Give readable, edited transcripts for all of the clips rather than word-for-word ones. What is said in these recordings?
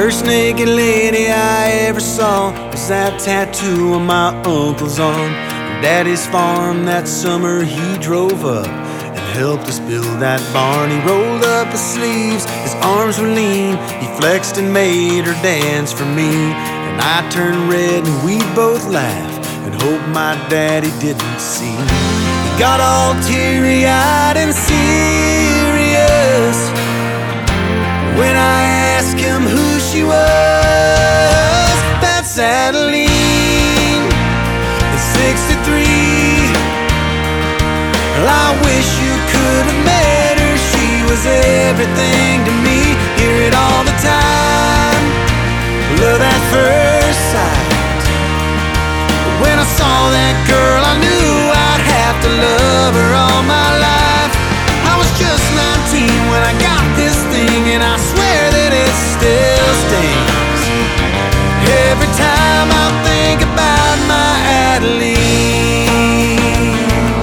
First naked lady I ever saw was that tattoo on my uncle's arm. On Daddy's farm that summer he drove up and helped us build that barn. He rolled up his sleeves, his arms were lean. He flexed and made her dance for me. And I turned red and we both laughed and hoped my daddy didn't see. He got all teary-eyed and serious when I asked him who she was. That's Adeline, at 63. Well, I wish you could have met her. She was everything to me. Hear it all the time, love at first sight. But when I saw that girl, I knew I'd have to love her all my life. I was just 19 when I got this thing, and I swear that it still stings every time I think about my Adeline.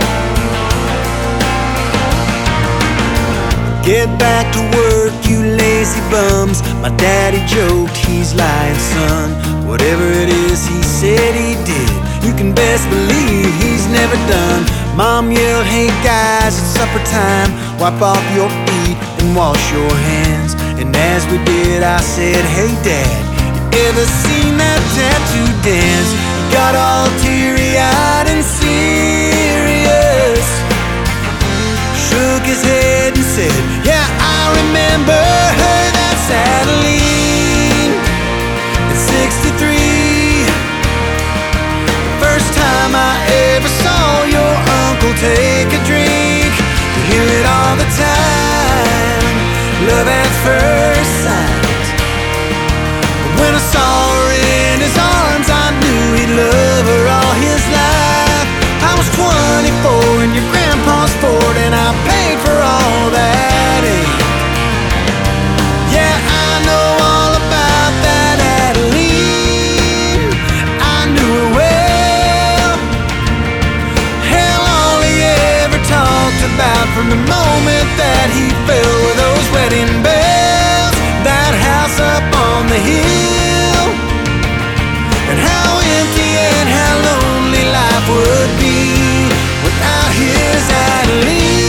Get back to work, you lazy bums. My daddy joked, he's lying, son. Whatever it is he said he did, you can best believe he's never done. Mom yelled, hey guys, it's supper time. Wipe off your feet and wash your hands. And as we did, I said, hey dad, you ever seen that tattoo dance? He got all teary-eyed and serious, shook his head and said, yeah, I remember her. That's Adeline, at 63. First time I ever saw your uncle take a drink. You hear it all the time, love at first sight. When I saw her in his arms, I knew he'd love her all his life. I was 24 in your grandpa's Ford, and I paid for all that ink. Yeah, I know all about that Adeline. I knew her well. Hell, all he ever talked about from the moment that he fell with those wedding bells, that house up on the hill, and how empty and how lonely life would be without his Adeline.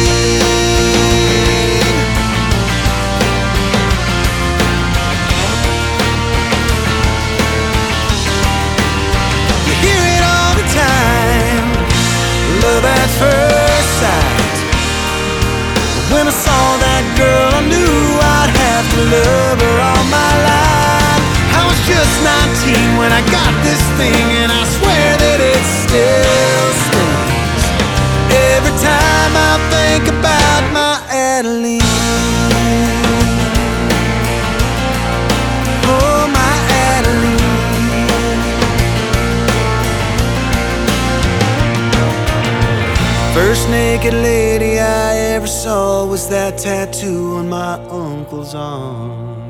You hear it all the time, love at first sight. When I saw that girl, I knew I'd have to love her all my life. I was just 19 when I got this thing, and I swear that it still stings every time I think about my Adeline. Oh, my Adeline. First naked lady I ever saw was that tattoo on my uncle's arm.